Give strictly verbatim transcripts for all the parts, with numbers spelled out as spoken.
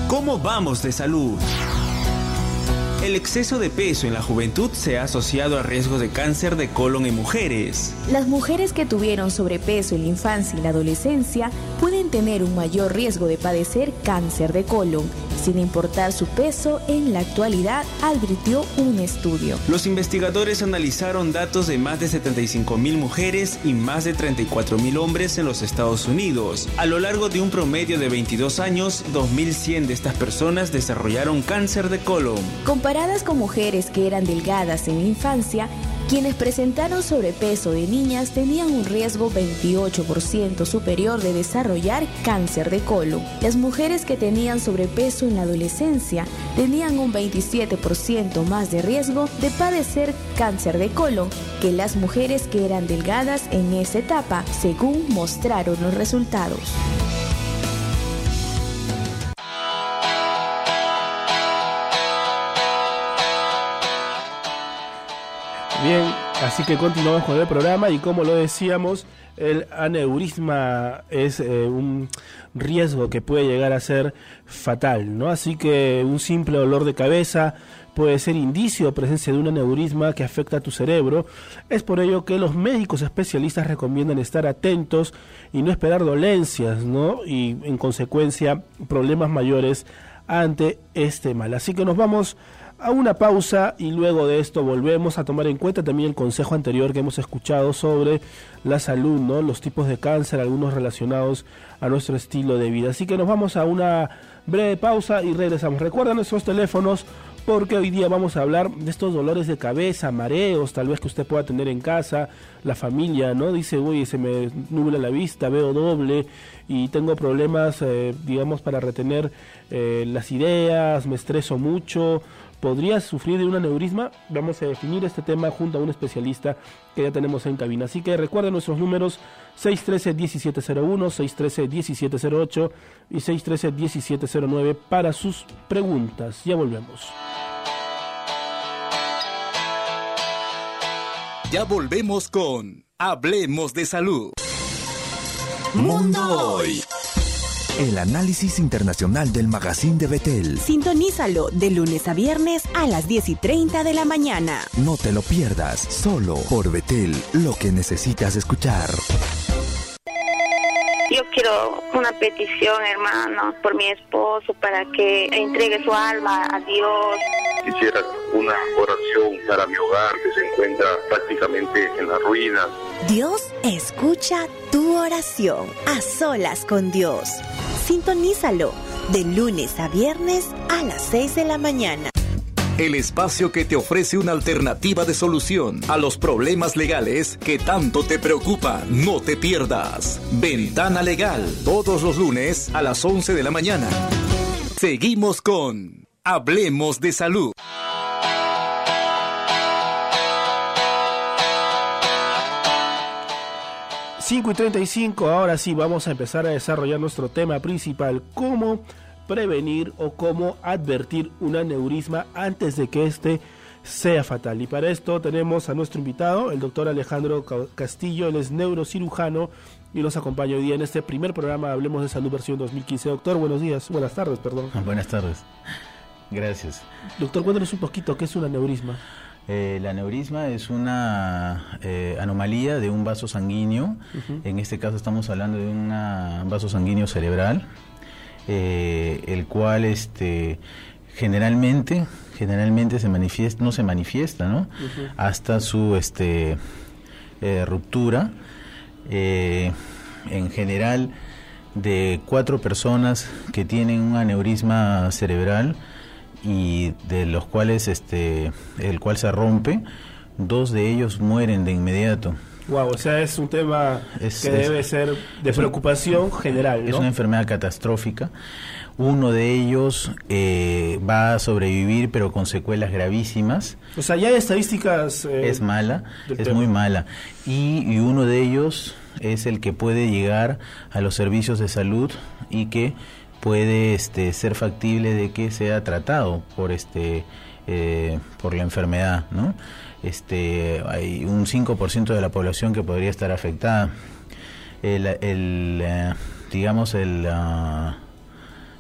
¿Cómo vamos de salud? El exceso de peso en la juventud se ha asociado a riesgos de cáncer de colon en mujeres. Las mujeres que tuvieron sobrepeso en la infancia y la adolescencia pueden tener un mayor riesgo de padecer cáncer de colon, sin importar su peso en la actualidad, advirtió un estudio. Los investigadores analizaron datos de más de setenta y cinco mil mujeres y más de treinta y cuatro mil hombres en los Estados Unidos. A lo largo de un promedio de veintidós años, dos mil cien de estas personas desarrollaron cáncer de colon. Comparadas con mujeres que eran delgadas en la infancia, quienes presentaron sobrepeso de niñas tenían un riesgo veintiocho por ciento superior de desarrollar cáncer de colon. Las mujeres que tenían sobrepeso en la adolescencia tenían un veintisiete por ciento más de riesgo de padecer cáncer de colon que las mujeres que eran delgadas en esa etapa, según mostraron los resultados. Bien, así que continuamos con el programa y como lo decíamos, el aneurisma es eh, un riesgo que puede llegar a ser fatal, ¿no? Así que un simple dolor de cabeza puede ser indicio de presencia de un aneurisma que afecta a tu cerebro. Es por ello que los médicos especialistas recomiendan estar atentos y no esperar dolencias, ¿no? Y en consecuencia problemas mayores ante este mal. Así que nos vamos a una pausa y luego de esto volvemos a tomar en cuenta también el consejo anterior que hemos escuchado sobre la salud, ¿no? Los tipos de cáncer, algunos relacionados a nuestro estilo de vida. Así que nos vamos a una breve pausa y regresamos. Recuerda nuestros teléfonos porque hoy día vamos a hablar de estos dolores de cabeza, mareos, tal vez que usted pueda tener en casa, la familia, ¿no? Dice, uy, se me nubla la vista, veo doble y tengo problemas, eh, digamos, para retener eh, las ideas, me estreso mucho. ¿Podrías sufrir de un aneurisma? Vamos a definir este tema junto a un especialista que ya tenemos en cabina. Así que recuerden nuestros números seis uno tres, uno siete cero uno, seis uno tres, uno siete cero ocho y seis uno tres, uno siete cero nueve para sus preguntas. Ya volvemos. Ya volvemos con Hablemos de Salud. Mundo Hoy. El análisis internacional del Magazine de Betel. Sintonízalo de lunes a viernes a las diez y treinta de la mañana. No te lo pierdas, solo por Betel, lo que necesitas escuchar. Yo quiero una petición, hermano, por mi esposo, para que entregue su alma a Dios. Quisiera una oración para mi hogar, que se encuentra prácticamente en la ruina. Dios escucha tu oración, a solas con Dios. Sintonízalo de lunes a viernes a las seis de la mañana. El espacio que te ofrece una alternativa de solución a los problemas legales que tanto te preocupan. No te pierdas. Ventana Legal, todos los lunes a las once de la mañana. Seguimos con Hablemos de Salud. cinco y treinta y cinco, ahora sí vamos a empezar a desarrollar nuestro tema principal, cómo prevenir o cómo advertir un aneurisma antes de que este sea fatal. Y para esto tenemos a nuestro invitado, el doctor Alejandro Castillo, él es neurocirujano y nos acompaña hoy día en este primer programa Hablemos de Salud versión dos mil quince. Doctor, buenos días, buenas tardes, perdón. Buenas tardes, gracias. Doctor, cuéntanos un poquito, ¿qué es un aneurisma? Eh, el aneurisma es una eh, anomalía de un vaso sanguíneo. Uh-huh. En este caso estamos hablando de una, un vaso sanguíneo cerebral, eh, el cual este, generalmente, generalmente se manifiesta, no se manifiesta, ¿no? Uh-huh. Hasta su este, eh, ruptura. Eh, en general, de cuatro personas que tienen un aneurisma cerebral, y de los cuales este el cual se rompe, dos de ellos mueren de inmediato. Wow, o sea, es un tema es, que es, debe ser de preocupación un, general, ¿no? Es una enfermedad catastrófica. Uno de ellos eh, va a sobrevivir, pero con secuelas gravísimas. O sea, ya hay estadísticas... Eh, es mala, es tema. muy mala. Y, y uno de ellos es el que puede llegar a los servicios de salud y que puede este, ser factible de que sea tratado por este eh, por la enfermedad, ¿no? Este, hay un cinco por ciento de la población que podría estar afectada. El, el eh, digamos el uh,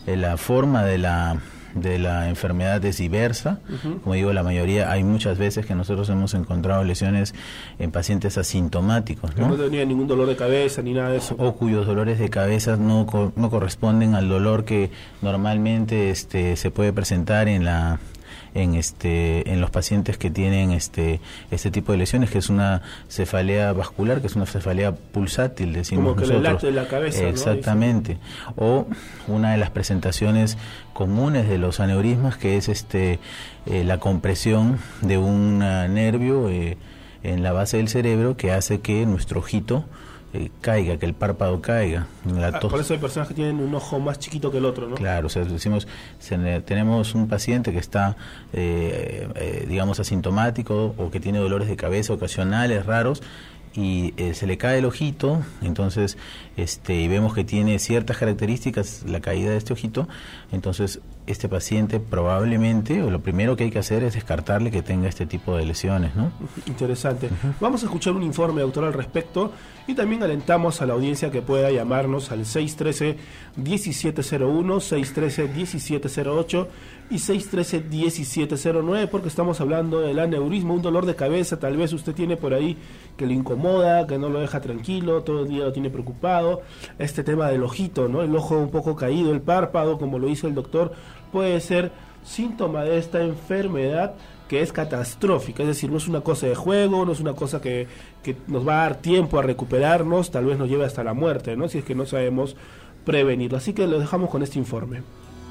eh, la forma de la de la enfermedad es diversa. Uh-huh. Como digo, la mayoría, hay muchas veces que nosotros hemos encontrado lesiones en pacientes asintomáticos, ¿no? Que no tenía ningún dolor de cabeza ni nada de eso. O cuyos dolores de cabeza no, co- no corresponden al dolor que normalmente este, se puede presentar en la en este en los pacientes que tienen este este tipo de lesiones, que es una cefalea vascular, que es una cefalea pulsátil, decimos como que nosotros. le late de la cabeza, exactamente, ¿no? O una de las presentaciones comunes de los aneurismas, que es este eh, la compresión de un uh, nervio eh, en la base del cerebro, que hace que nuestro ojito Eh, caiga, que el párpado caiga. La ah, por eso hay personas que tienen un ojo más chiquito que el otro, ¿no? Claro, o sea, decimos, se, tenemos un paciente que está, eh, eh, digamos, asintomático o que tiene dolores de cabeza ocasionales, raros, y eh, se le cae el ojito, entonces, este, y vemos que tiene ciertas características la caída de este ojito, entonces este paciente probablemente, o lo primero que hay que hacer es descartarle que tenga este tipo de lesiones, ¿no? Interesante. Uh-huh. Vamos a escuchar un informe, doctor, al respecto, y también alentamos a la audiencia que pueda llamarnos al seis uno tres, uno siete cero uno, seis uno tres, uno siete cero ocho y seis uno tres, uno siete cero nueve, porque estamos hablando del aneurisma, un dolor de cabeza, tal vez usted tiene por ahí que le incomoda, que no lo deja tranquilo, todo el día lo tiene preocupado. Este tema del ojito, ¿no? El ojo un poco caído, el párpado, como lo dice el doctor, puede ser síntoma de esta enfermedad que es catastrófica, es decir, no es una cosa de juego, no es una cosa que, que nos va a dar tiempo a recuperarnos, tal vez nos lleve hasta la muerte, ¿no? Si es que no sabemos prevenirlo. Así que lo dejamos con este informe.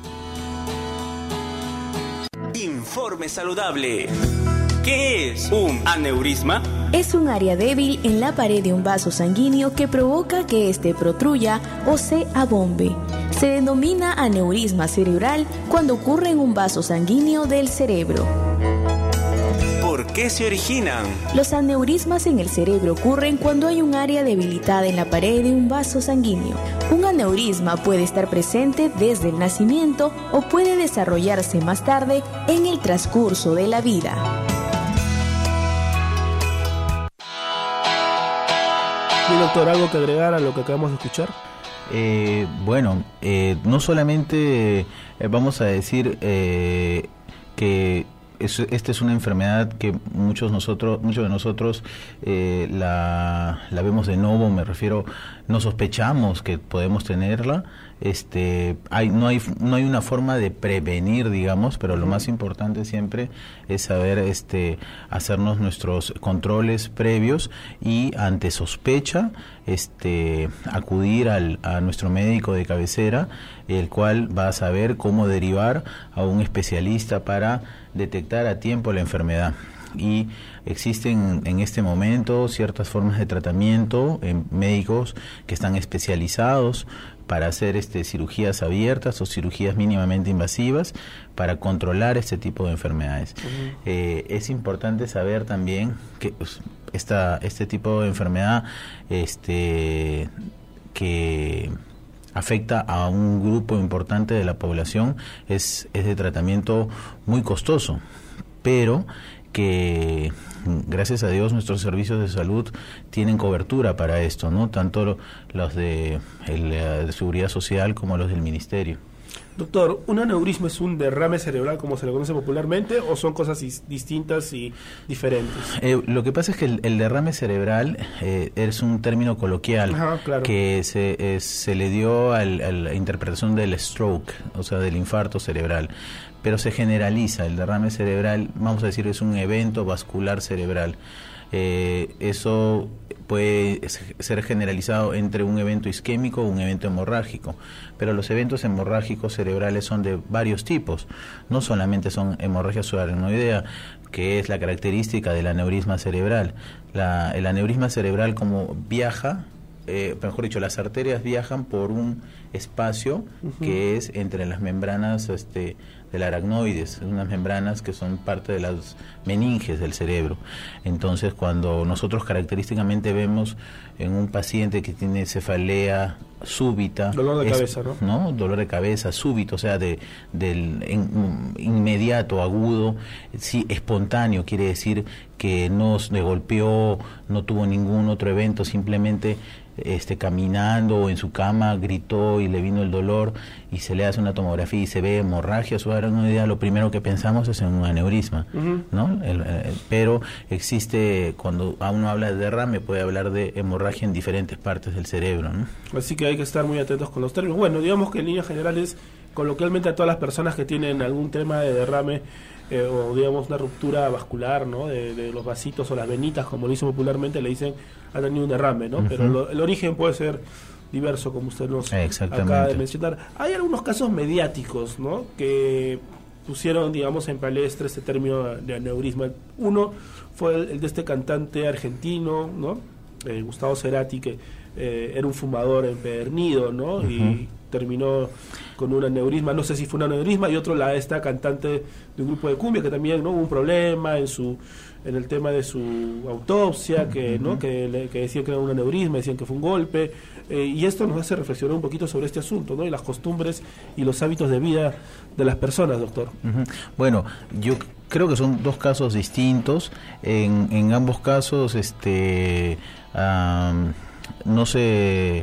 Informe saludable. ¿Qué es un aneurisma? Es un área débil en la pared de un vaso sanguíneo que provoca que éste protruya o se abombe. Se denomina aneurisma cerebral cuando ocurre en un vaso sanguíneo del cerebro. ¿Por qué se originan? Los aneurismas en el cerebro ocurren cuando hay un área debilitada en la pared de un vaso sanguíneo. Un aneurisma puede estar presente desde el nacimiento o puede desarrollarse más tarde en el transcurso de la vida. ¿Y doctor, algo que agregar a lo que acabamos de escuchar? Eh, bueno, eh, no solamente eh, vamos a decir eh, que es, esta es una enfermedad que muchos nosotros, muchos de nosotros eh, la, la vemos de nuevo, me refiero, no sospechamos que podemos tenerla. Este, hay, no hay, no hay una forma de prevenir, digamos, pero lo más importante siempre es saber, este, hacernos nuestros controles previos y ante sospecha, este, acudir al, a nuestro médico de cabecera, el cual va a saber cómo derivar a un especialista para detectar a tiempo la enfermedad. Y existen en este momento ciertas formas de tratamiento en médicos que están especializados para hacer este cirugías abiertas o cirugías mínimamente invasivas para controlar este tipo de enfermedades. Uh-huh. Eh, es importante saber también que pues, esta, este tipo de enfermedad este, que afecta a un grupo importante de la población es, es de tratamiento muy costoso, pero que gracias a Dios nuestros servicios de salud tienen cobertura para esto, ¿no? Tanto lo, los de, el, de Seguridad Social como los del Ministerio. Doctor, ¿un aneurisma es un derrame cerebral como se le conoce popularmente o son cosas is, distintas y diferentes? Eh, lo que pasa es que el, el derrame cerebral eh, es un término coloquial. Ajá, claro. Que se, eh, se le dio al, a la interpretación del stroke, o sea, del infarto cerebral. Pero se generaliza, el derrame cerebral, vamos a decir, es un evento vascular cerebral. Eh, eso puede ser generalizado entre un evento isquémico o un evento hemorrágico, pero los eventos hemorrágicos cerebrales son de varios tipos, no solamente son hemorragia subaracnoidea, que es la característica del aneurisma cerebral. La, el aneurisma cerebral, como viaja, eh, mejor dicho, las arterias viajan por un espacio uh-huh. que es entre las membranas este, del aracnoides, unas membranas que son parte de las meninges del cerebro. Entonces, cuando nosotros característicamente vemos en un paciente que tiene cefalea súbita, dolor de es, cabeza, ¿no? ¿no? Dolor de cabeza súbito, o sea, de del in, inmediato, agudo, sí, espontáneo, quiere decir que no se golpeó, no tuvo ningún otro evento, simplemente este caminando o en su cama gritó y le vino el dolor y se le hace una tomografía y se ve hemorragia subaracnoidea, lo primero que pensamos es en un aneurisma, uh-huh. ¿no? El, el, pero existe, cuando uno habla de derrame, puede hablar de hemorragia en diferentes partes del cerebro, ¿no? Así que hay que estar muy atentos con los términos. Bueno, digamos que en líneas generales, coloquialmente a todas las personas que tienen algún tema de derrame eh, o digamos una ruptura vascular, ¿no? De, de los vasitos o las venitas, como lo dice popularmente, le dicen ha tenido un derrame, ¿no? Uh-huh. Pero lo, el origen puede ser diverso, como usted nos acaba de mencionar. Hay algunos casos mediáticos, ¿no? Que pusieron, digamos, en palestra este término de aneurisma. Uno fue el, el de este cantante argentino, ¿no? Eh, Gustavo Cerati, que eh, era un fumador empedernido, ¿no? Uh-huh. Y terminó con un aneurisma, no sé si fue un aneurisma, y otro la esta cantante de un grupo de cumbia que también, ¿no? Hubo un problema en su en el tema de su autopsia, que uh-huh. ¿no? que, le, que decían que era un aneurisma, decían que fue un golpe, eh, y esto nos hace reflexionar un poquito sobre este asunto, ¿no? Y las costumbres y los hábitos de vida de las personas, doctor. Uh-huh. Bueno, yo creo que son dos casos distintos. En, en ambos casos, este um, no sé,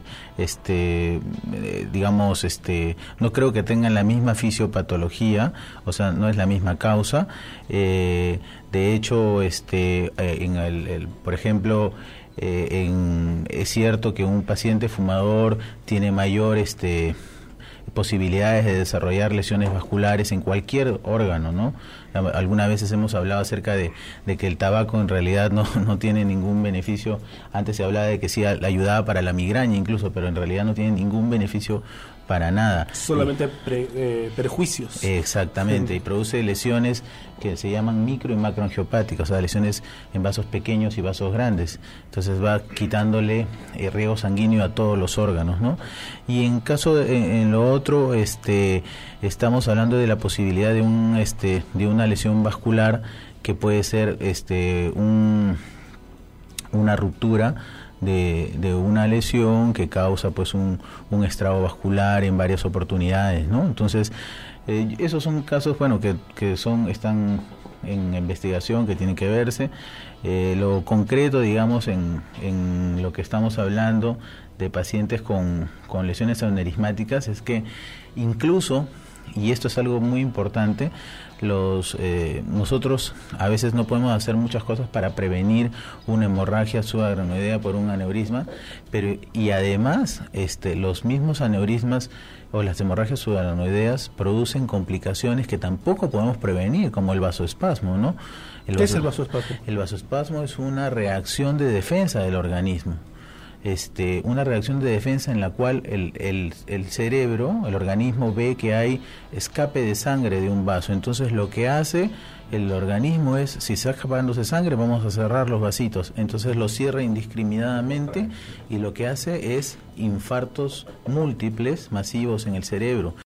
este, eh, digamos, este, no creo que tengan la misma fisiopatología, o sea, no es la misma causa. Eh, de hecho, este, eh, en el, el, por ejemplo, eh, en, es cierto que un paciente fumador tiene mayor, este, posibilidades de desarrollar lesiones vasculares en cualquier órgano, ¿no? Algunas veces hemos hablado acerca de, de que el tabaco en realidad no, no tiene ningún beneficio. Antes se hablaba de que sí ayudaba para la migraña incluso, pero en realidad no tiene ningún beneficio para nada. Solamente pre, eh, perjuicios. Exactamente, sí. Y produce lesiones que se llaman micro y macroangiopáticas, o sea, lesiones en vasos pequeños y vasos grandes. Entonces va quitándole eh, riego sanguíneo a todos los órganos, ¿no? Y en caso de, en, en lo otro, este, estamos hablando de la posibilidad de un, este, de una lesión vascular que puede ser, este, un, una ruptura De, de una lesión que causa pues un, un estrago vascular en varias oportunidades, ¿no? Entonces eh, esos son casos, bueno, que, que son están en investigación, que tienen que verse. Eh, lo concreto, digamos, en, en lo que estamos hablando de pacientes con, con lesiones aneurismáticas es que incluso, y esto es algo muy importante, los eh, nosotros a veces no podemos hacer muchas cosas para prevenir una hemorragia subaracnoidea por un aneurisma, pero y además este los mismos aneurismas o las hemorragias subaracnoideas producen complicaciones que tampoco podemos prevenir, como el vasoespasmo, ¿no? El ¿Qué vaso, es el vasoespasmo? El vasoespasmo es una reacción de defensa del organismo. Este, una reacción de defensa en la cual el, el, el cerebro, el organismo ve que hay escape de sangre de un vaso. Entonces lo que hace el organismo es, si está escapándose sangre, vamos a cerrar los vasitos. Entonces lo cierra indiscriminadamente y lo que hace es infartos múltiples, masivos en el cerebro.